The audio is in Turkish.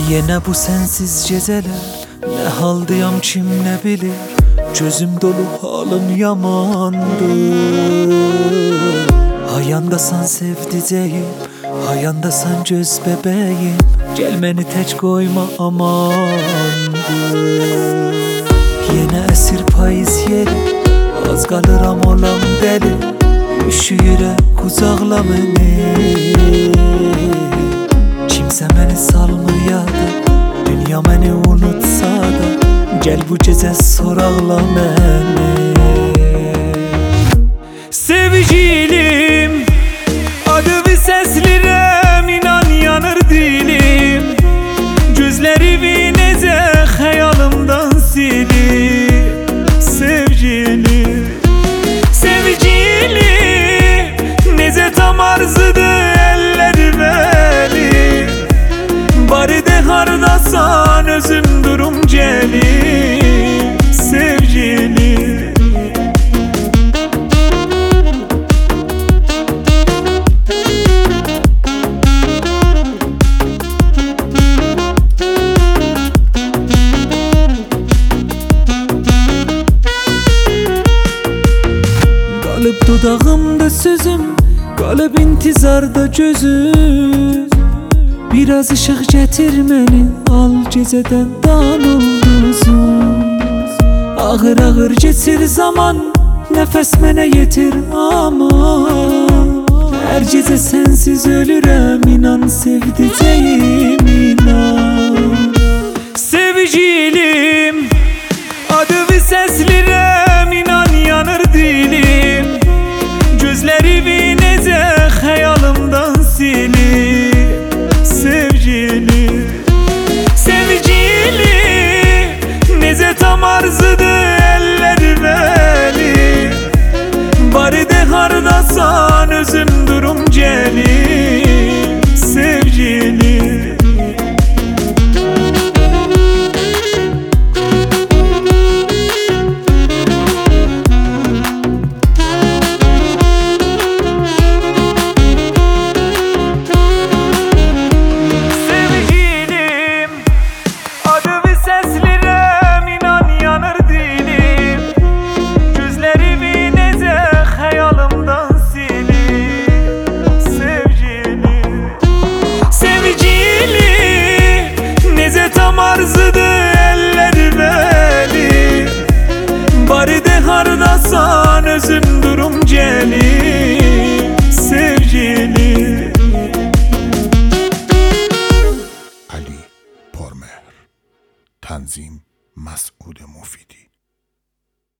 Yine bu sensiz geceler, ne haldayam kim ne bilir. Gözüm dolu halım yamandı. Hayandasan sevdiceğim, hayandasan göz bebeğim. Gel beni tek koyma amandı. Yine esir payız yeri, az kalıram olam deli. Üşüyüre kucakla beni. Kimse beni salmır ya da, dünya beni unutsa da. Gel bu gece soraqla beni. Sevgilim, adımı seslirem, inan yanır dilim. Gözlerimi nece hayalımdan silip. Sevgilim, sevgilim, nece tam arzudur ellerim elim. Bari de hardasan özüm durum gelim. Sevgilim, kalıp dudağımda sözüm, kalıp intizarda gözüm. Biraz ışık getir beni, al geceden dan ulduzum. Ağır ağır geçir zaman, nefes mənə yetir aman. Her gece sensiz ölürem, inan sevdiceğim inan. Sevgilim, adımı seslirem, inan yanır dilim. Gözlerimi nece hayalımdan silip. Sevgilim, sevgilim, nece tam arzudur ellerim elim. Bari de hardasan özüm durum gelim. Sevgilim, arzudur ellerim elim. Bari de hardasan özüm durum gelim. Sevgilim. Ali Pormer, Tanzim Mas'ud Mufidi.